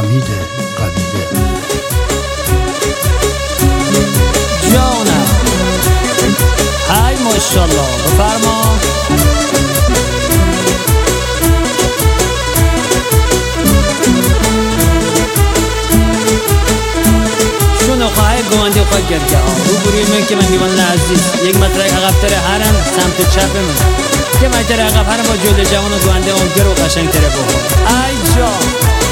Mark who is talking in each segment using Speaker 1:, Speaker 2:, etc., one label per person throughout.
Speaker 1: امید قبیله.
Speaker 2: جانم های ماشاءالله بفرما. شنو خواهی گوانده خواهی گرگه رو بروی من که من دیوان عزیز یک مطرح عقب تره هرم سمت چپ من که مطرح عقب هرم با جلد جوان و گوانده اون گرو قشنگ تره بخور. ای جان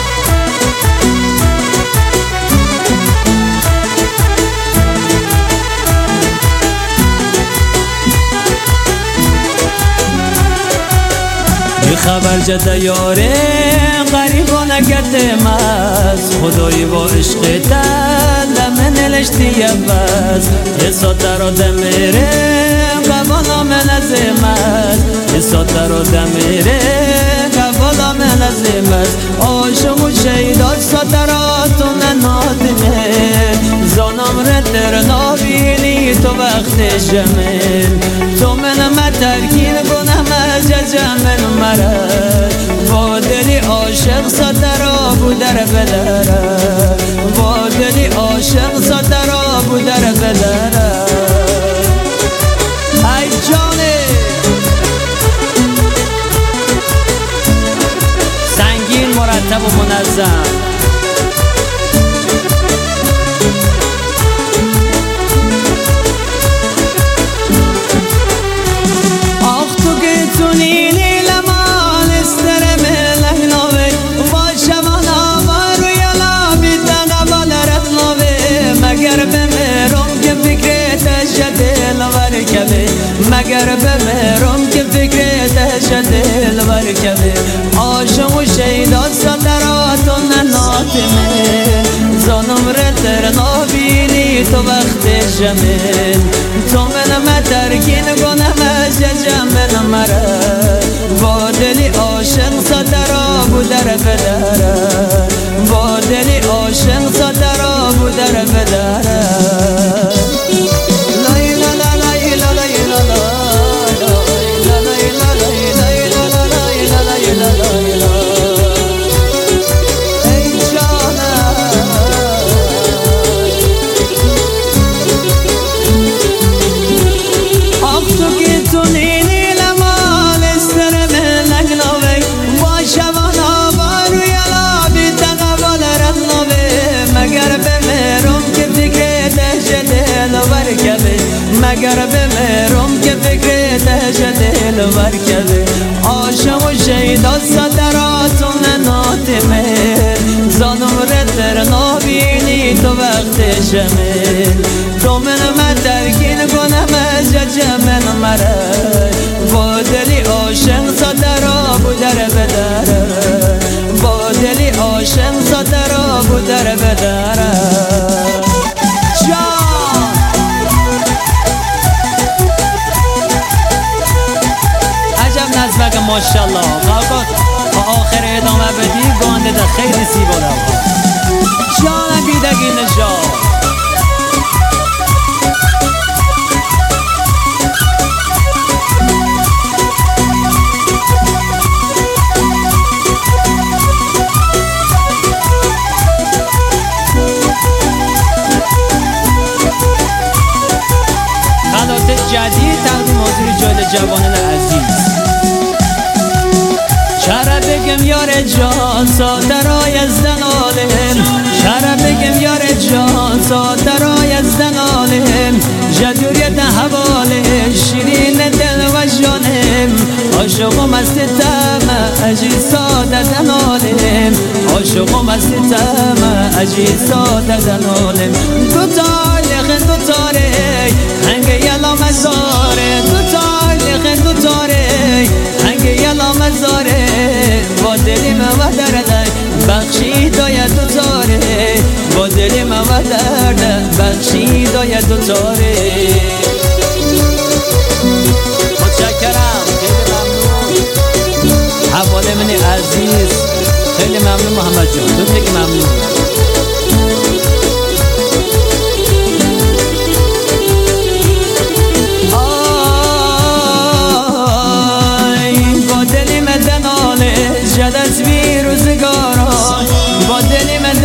Speaker 2: خبر جده یاره غریبا نکرده مز خدایی با عشق تل من نلشتی بس یه ساته را دمیره قبالا من ازمت یه ساته را دمیره قبالا من ازمت عاشق و شیدات ساته را تو ننادمه زانم ردر نابینی تو وقت جمل تو من مترکین کنم از جمل مرد با دلی عاشق ساته را بودر بدره با دلی عاشق ساته را بودر بدره. ای جانه سنگین مرتب و منظم مگر بمیرم که فکرت دل برکبه عاشق و شیدات ساتراتون نناتمه زانم رتر نابینی تو وقت جمل تو من مترکین کنم از جمل مرد با دلی عاشق ساترا بودر بدره با دلی عاشق ساترا بودر بدره. مگر بمیرم که فکرت دل برکبه عاشق و شیدات صدراتون ناتمه زانم ردر نابینی تو وقت شمل تو من مترکین کنم از جمل مرد با دلی عاشق صدرا بودر بدره با دلی عاشق صدرا بودر بدره. نزمک ماشالله قاقات آخر ادامه بدی گانده ده خیلی سیبا رو جان بیدگی نجات خلات جدید تقدیم حضور جال جوانان عزیز شرع بگم یار جان ساترای از دنالم شرع بگم یار جان ساترای از دنالم جدوریت حواله شیرین دل و جانم عاشقم از تم اجی ساده دنالم عاشقم از تم اجی ساده دنالم دو تاریخ دو تاریخ هنگ یلا مزاره دو تاریخ دو تاریخ هنگ یلا مزاره با دلی و درد بخشی داید دو تاره با دلی و درد بخشی داید دو تاره. متشکرم خیلی ممنون حواله من عزیز خیلی ممنون محمد جان تو خیلی ممنون. جدت بی روزگارا با دلی من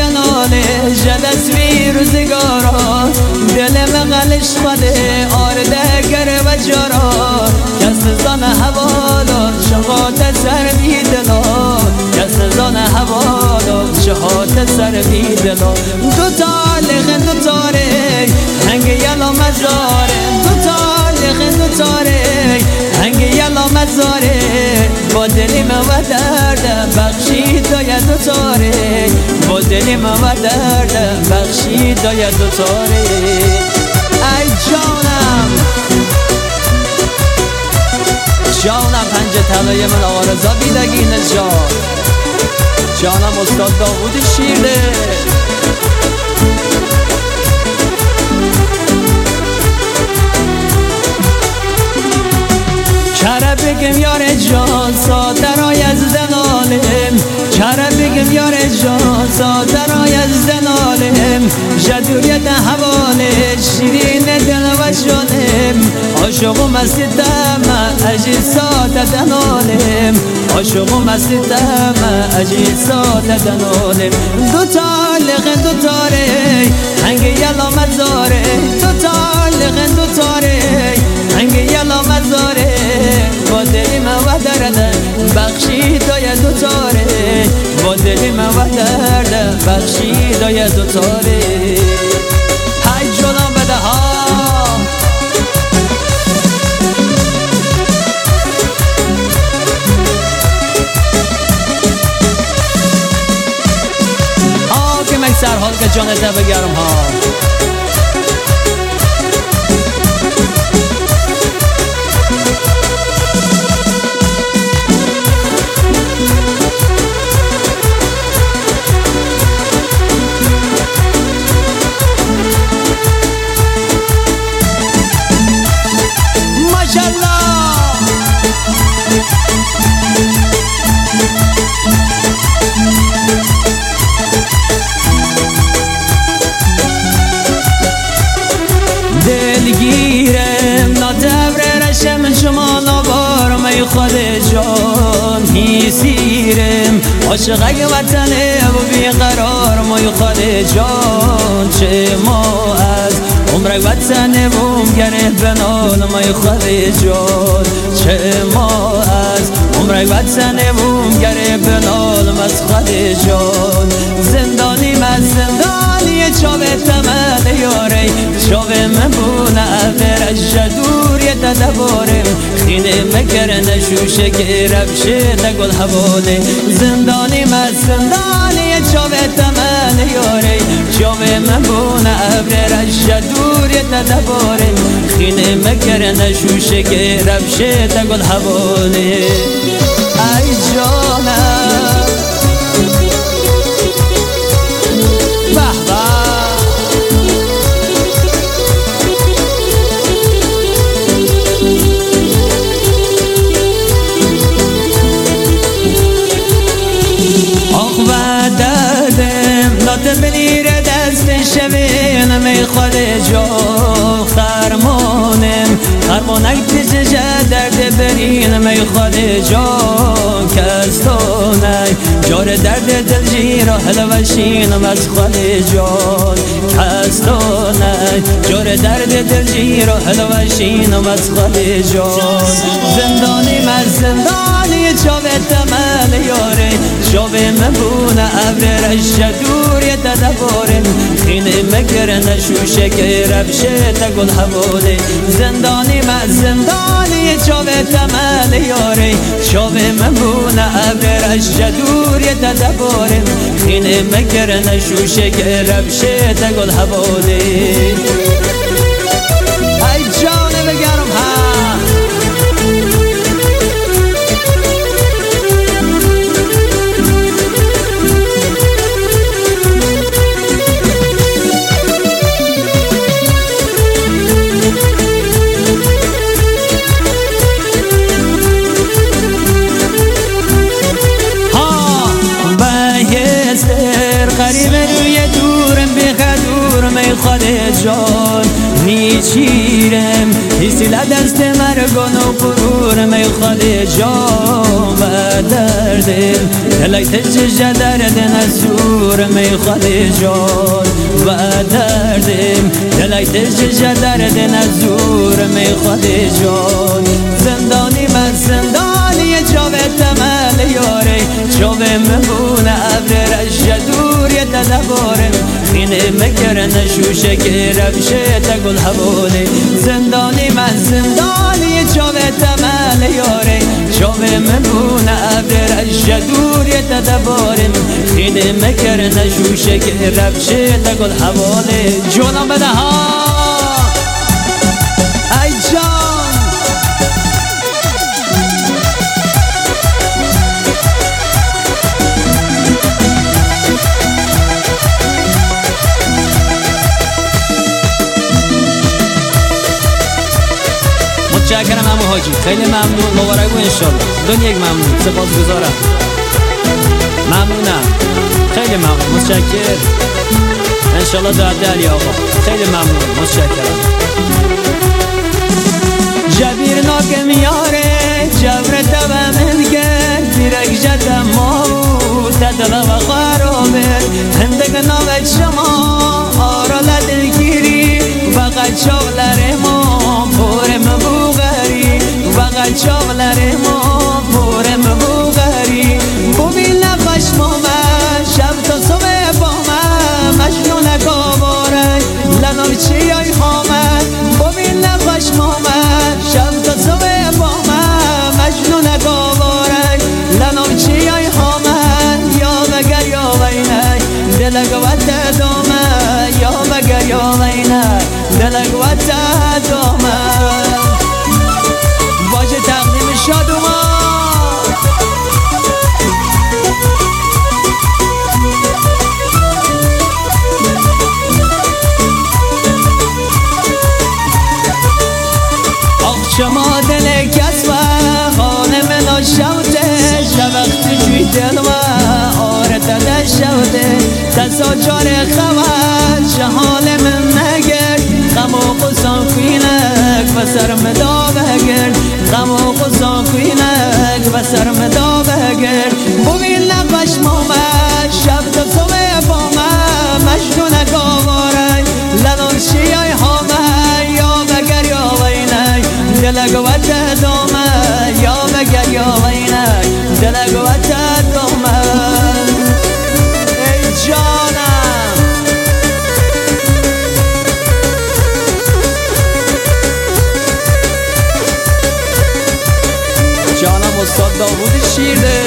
Speaker 2: جلسوی روزگارا دلم غلش خده آرده گر و جارا کس زن حوالا شهات سر بی دلا کس زن حوالا شهات سر بی دلا دو تالخ دو تاره هنگ یلا مزاره دو تالخ دو تاره هنگ یلا مزاره با دلیم و درد بخشید دای دو تاره با دلیم و درد بخشید دای دو تاره ای جانم جانم پنج طلای من آقا رضا بیدگی نژاد جانم استاد داوود شیرده چرا بگم یار جان سادرای از زنالم چرا بگم یار جان سادرای از زنالم جدوریت حواله شیرین دل و جانم عاشق و مستم اجی ساده دنالم عاشق و مستم اجی ساده دنالم دو تالق دو تاره هنگ یلا مزاره دو تالق دو تاره هنگ یلا مزاره با دلیم و درد بخشی دای دو تاره با دلیم و درد بخشی دای دو تاره های جانم بده ها که مکسر حال که جانت بگرم ها دلگیرم نادبر رشم شما نبار می خود جان هیسیرم عاشق اگه وطنه و بیقرار می خود جان چه ما از عمر وطنه بوم گره بنال می خود جان چه ما از عمر وطنه بوم گره بنال از خود جان زندانی من زندانی چاوه تمن یاره چاوه من بونه افرش جدوری تدبارم خینه مکرن شوشه که رفشه تگل حواله زندانی من زندانی چاوه تمن یاره چاوه من بونه افرش جدوری تدبارم خینه مکرن شوشه که رفشه تگل حواله ای جانم بلیر دست شوین می خود جو خرمانم خرمانک پیش درد برین می خود جو کستانه جار درد دل جیرا حلوشینم از خود جان کستانه جار درد دل جیرا حلوشینم از خود جان زندانی من زندانی چاوه تمل یاره چاوه مبونه ابرش جدوری تدبارم خینه مکرن شوشه که رفشه تگل حواله زندانی من زندانی چاوه تمل یاره چاوه مبونه ابرش جدوری تدبارم خینه مکرن شوشه که رفشه تگل حواله ای جانه بگرم ها قریب روی دورم بخدورم ای خود جان میچیرم حسیل دست مرگان و قرورم ای خود جان و دردم دلای تجه درد نسورم ای خود جان و دردم دلای تجج درد نزور می خود جان زندانی من زندانی جاوه تمل یاره جاوه مبونه ابر رشدور یتدبارم خینه مکر نشوشه که رفشه تگل حواله زندانی من زندانی جاوه تمل یاره جاوه مبونه ابر رشدور یتدبارم خینه مکر نشوشه که رفشه تگل حواله جونم بده ها ای جان متشکرم عمو حاجی خیلی ممنون مبارک و انشالله دنیا یک ممنون سپاسگزارم ممنونم خیلی ممنون متشکر انشالله دعا علی آقا خیلی ممنون متشکرم جبیر ناکم یاره جبر تبمن کرد دیرک جدم ماو تدل و خرابه هندگ ناوک شما آرال دلگیری فقط شغلر ما پورم بوغری فقط شغلر ما پورم بوغری ببین نقاش مامن شب تا صبح با من مجنون گواره لنو چیای خامن ببین نقاش مامن شب تا صبح با من مجنون گواره لنو چیای خامن یا بگر یا وینه دلگ و تدامه یا بگر یا وینه دلگ و تدامه واجه تقدیم شادومان شما دل کس و خانه من شوده شوقت جوی دل و آرت دل شوده تساجار خواد شحال من نگرد غم و قصان کوینک و سرم دا بگرد غم و قصان کوینک و سرم دا بگرد ببین نقاش مامد شب تا صبح با من مجنون گواره لنان شیای حامه یا بگر یا وینک دلگ و تدامه یا بگر یا وینک دلگ و تدامه ای جانم جانم استاد داوود شیرده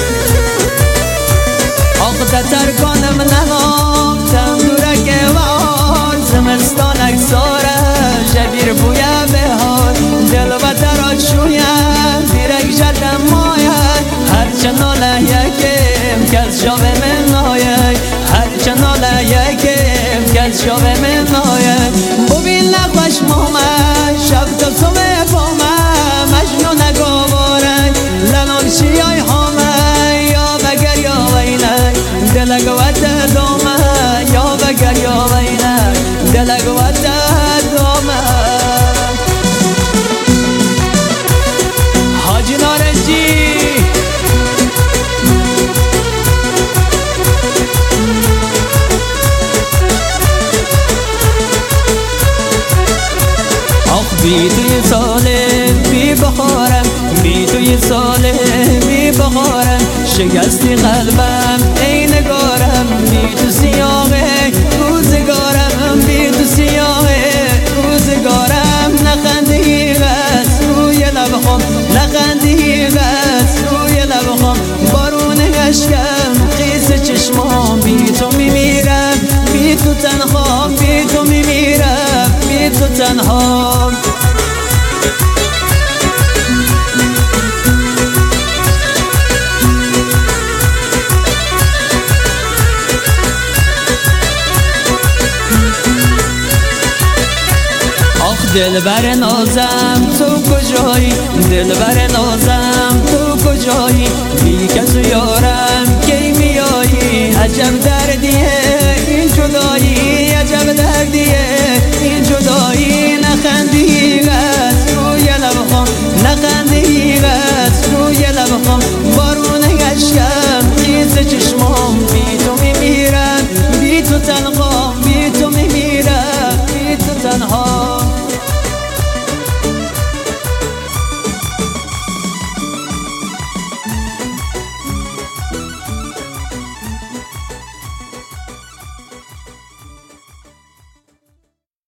Speaker 2: آخ ترکانم ننام تندورک وار زمستان اکساره جبیر بویا بهار دل و ترا شویم بیرک جدم ماید هرچه ناله یکم کس جاوه من آید هرچه ناله یکم کس جاوه من آید ببین نقاش مامد شب تا صبح با من مجنون گواره لنان شیای حامه یا بگر یا وینک دلگ و تدامه یا بگر یا وینک دلگ و تدامه حاجی نارنجی آخ بی توی ساله بی بخارم بی توی ساله بی بخارم شکستی قلبم ای نگارم بی تو سیاهه روزگارم بی تو سیاهه روزگارم نخندی غست روی لبخم نخندی غست روی لبخم بارون اشکم قیس چشمام بی تو میمیرم بی تو تنها بی تو میمیرم بی تو تنها دلبر نازم تو کجایی دلبر نازم تو کجایی بی کس و یارم کی میایی عجب دردیه این جدایی عجب دردیه این جدایی نخندی غست روی لبخم نخندی غست روی لبخم بارون اشکم خیز چشمام بی